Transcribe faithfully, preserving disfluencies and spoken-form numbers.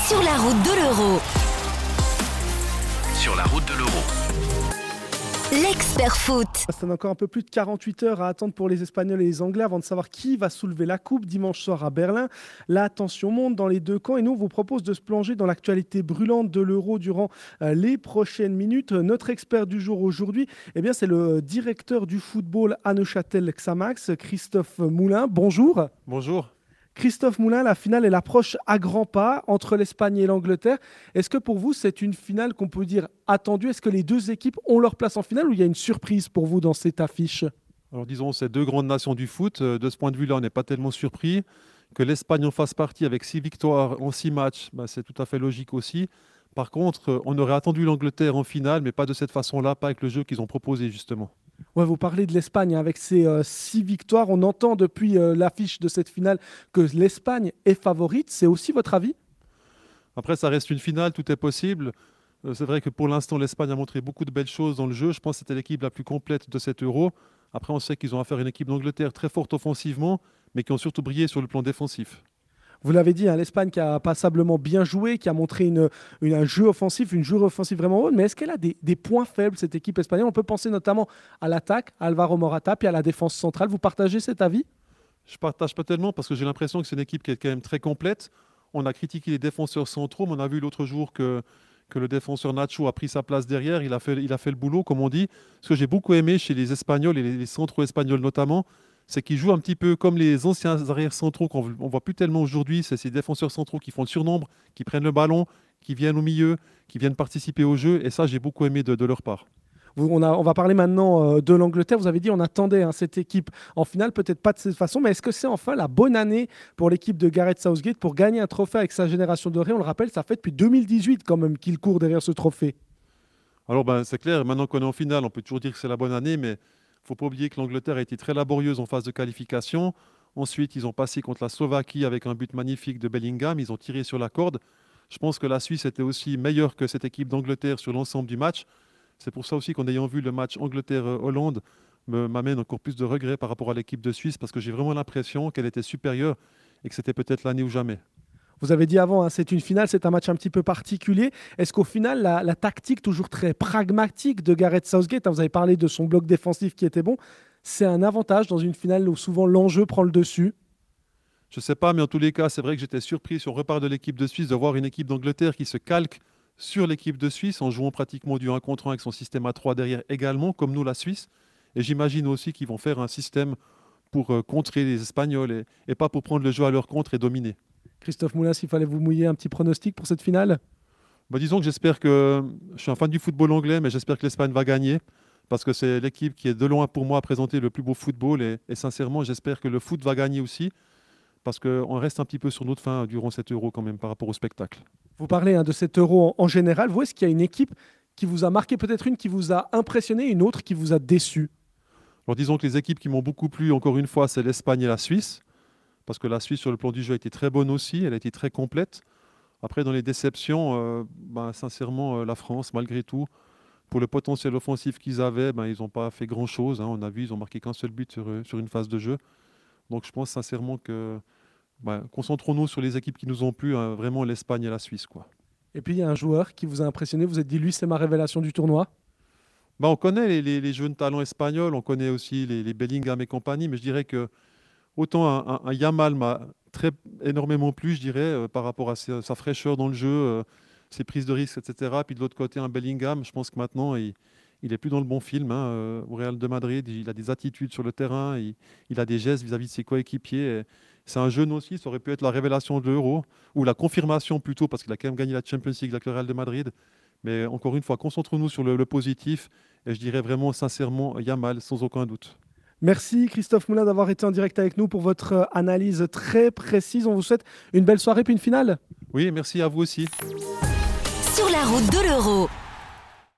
Sur la route de l'Euro. Sur la route de l'Euro. L'expert foot. C'est encore un peu plus de quarante-huit heures à attendre pour les Espagnols et les Anglais avant de savoir qui va soulever la coupe dimanche soir à Berlin. La tension monte dans les deux camps et nous, on vous propose de se plonger dans l'actualité brûlante de l'Euro durant euh, les prochaines minutes. Notre expert du jour aujourd'hui, eh bien, c'est le directeur du football à Neuchâtel Xamax, Christophe Moulin. Bonjour. Bonjour. Christophe Moulin, la finale, elle approche à grands pas entre l'Espagne et l'Angleterre. Est-ce que pour vous, c'est une finale qu'on peut dire attendue ? Est-ce que les deux équipes ont leur place en finale ou il y a une surprise pour vous dans cette affiche ? Alors disons, c'est deux grandes nations du foot. De ce point de vue-là, on n'est pas tellement surpris. Que l'Espagne en fasse partie avec six victoires en six matchs, ben, c'est tout à fait logique aussi. Par contre, on aurait attendu l'Angleterre en finale, mais pas de cette façon-là, pas avec le jeu qu'ils ont proposé justement. Ouais, vous parlez de l'Espagne hein, avec ses euh, six victoires. On entend depuis euh, l'affiche de cette finale que l'Espagne est favorite. C'est aussi votre avis ? Après, ça reste une finale, tout est possible. Euh, c'est vrai que pour l'instant, l'Espagne a montré beaucoup de belles choses dans le jeu. Je pense que c'était l'équipe la plus complète de cet Euro. Après, on sait qu'ils ont affaire à une équipe d'Angleterre très forte offensivement, mais qui ont surtout brillé sur le plan défensif. Vous l'avez dit, hein, l'Espagne qui a passablement bien joué, qui a montré une, une- un jeu offensif, une jeu offensif vraiment haute. Mais est-ce qu'elle a des, des points faibles, cette équipe espagnole ? On peut penser notamment à l'attaque, à Alvaro Morata, puis à la défense centrale. Vous partagez cet avis ? Je ne partage pas tellement parce que j'ai l'impression que c'est une équipe qui est quand même très complète. On a critiqué les défenseurs centraux, mais on a vu l'autre jour que, que le défenseur Nacho a pris sa place derrière. Il a fait, il a fait le boulot, comme on dit. Ce que j'ai beaucoup aimé chez les Espagnols et les, les centraux espagnols notamment, c'est qu'ils jouent un petit peu comme les anciens arrières centraux qu'on ne voit plus tellement aujourd'hui. C'est ces défenseurs centraux qui font le surnombre, qui prennent le ballon, qui viennent au milieu, qui viennent participer au jeu. Et ça, j'ai beaucoup aimé de, de leur part. Vous- on, a- on va parler maintenant euh, de l'Angleterre. Vous avez dit on attendait hein, cette équipe en finale, peut-être pas de cette façon, mais est-ce que c'est enfin la bonne année pour l'équipe de Gareth Southgate pour gagner un trophée avec sa génération dorée ? On le rappelle, ça fait depuis deux mille dix-huit quand même qu'il court derrière ce trophée. Alors, ben, c'est clair, maintenant qu'on est en finale, on peut toujours dire que c'est la bonne année, mais il ne faut pas oublier que l'Angleterre a été très laborieuse en phase de qualification. Ensuite, ils ont passé contre la Slovaquie avec un but magnifique de Bellingham. Ils ont tiré sur la corde. Je pense que la Suisse était aussi meilleure que cette équipe d'Angleterre sur l'ensemble du match. C'est pour ça aussi qu'en ayant vu le match Angleterre-Hollande, me- m'amène encore plus de regrets par rapport à l'équipe de Suisse, parce que j'ai vraiment l'impression qu'elle était supérieure et que c'était peut-être l'année ou jamais. Vous avez dit avant, hein, c'est une finale, c'est un match un petit peu particulier. Est-ce qu'au final, la, la tactique toujours très pragmatique de Gareth Southgate, hein, vous avez parlé de son bloc défensif qui était bon, c'est un avantage dans une finale où souvent l'enjeu prend le dessus ? Je ne sais pas, mais en tous les cas, c'est vrai que j'étais surpris si on repart de l'équipe de Suisse de voir une équipe d'Angleterre qui se calque sur l'équipe de Suisse en jouant pratiquement du un contre un avec son système à trois derrière également, comme nous la Suisse. Et j'imagine aussi qu'ils vont faire un système pour euh, contrer les Espagnols et, et pas pour prendre le jeu à leur contre et dominer. Christophe Moulin, s'il fallait vous mouiller un petit pronostic pour cette finale ? Bah, disons que j'espère que... Je suis un fan du football anglais, mais j'espère que l'Espagne va gagner parce que c'est l'équipe qui est de loin pour moi à présenter le plus beau football et, et sincèrement, j'espère que le foot va gagner aussi parce qu'on reste un petit peu sur notre faim durant cet Euro quand même par rapport au spectacle. Vous parlez hein, de cet Euro en, en général. Vous, est-ce qu'il y a une équipe qui vous a marqué, peut-être une qui vous a impressionné, une autre qui vous a déçu ? Alors disons que les équipes qui m'ont beaucoup plu, encore une fois, c'est l'Espagne et la Suisse parce que la Suisse, sur le plan du jeu, a été très bonne aussi, elle a été très complète. Après, dans les déceptions, euh, ben, sincèrement, euh, la France, malgré tout, pour le potentiel offensif qu'ils avaient, ben, ils n'ont pas fait grand-chose. Hein. On a vu, ils n'ont marqué qu'un seul but sur, euh, sur une phase de jeu. Donc je pense sincèrement que ben, concentrons-nous sur les équipes qui nous ont plu, hein, vraiment l'Espagne et la Suisse, quoi. Et puis, il y a un joueur qui vous a impressionné. Vous vous êtes dit, lui, c'est ma révélation du tournoi. Ben, on connaît les, les- les jeunes talents espagnols, on connaît aussi les, les Bellingham et compagnie, mais je dirais que autant un, un- un Yamal m'a très énormément plu, je dirais, euh, par rapport à sa, sa fraîcheur dans le jeu, euh, ses prises de risques, et cetera. Puis de l'autre côté, un Bellingham, je pense que maintenant, il, il est plus dans le bon film. Hein, euh, au Real de Madrid, il a des attitudes sur le terrain, il, il a des gestes vis-à-vis de ses coéquipiers. Et c'est un jeune aussi, ça aurait pu être la révélation de l'Euro, ou la confirmation plutôt, parce qu'il a quand même gagné la Champions League avec le Real de Madrid. Mais encore une fois, concentrons-nous sur le, le positif. Et je dirais vraiment sincèrement Yamal, sans aucun doute. Merci Christophe Moulin d'avoir été en direct avec nous pour votre euh, analyse très précise. On vous souhaite une belle soirée puis une finale. Oui, merci à vous aussi. Sur la route de l'Euro.